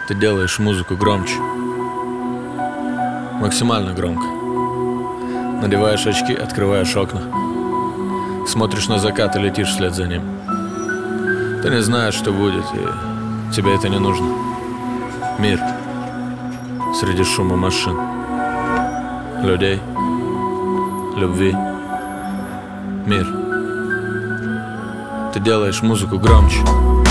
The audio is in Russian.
Ты делаешь музыку громче, максимально громко. Надеваешь очки, открываешь окна. Смотришь на закат и летишь вслед за ним. Ты не знаешь, что будет, и тебе это не нужно. Мир среди шума машин, людей, любви. Мир. Ты делаешь музыку громче.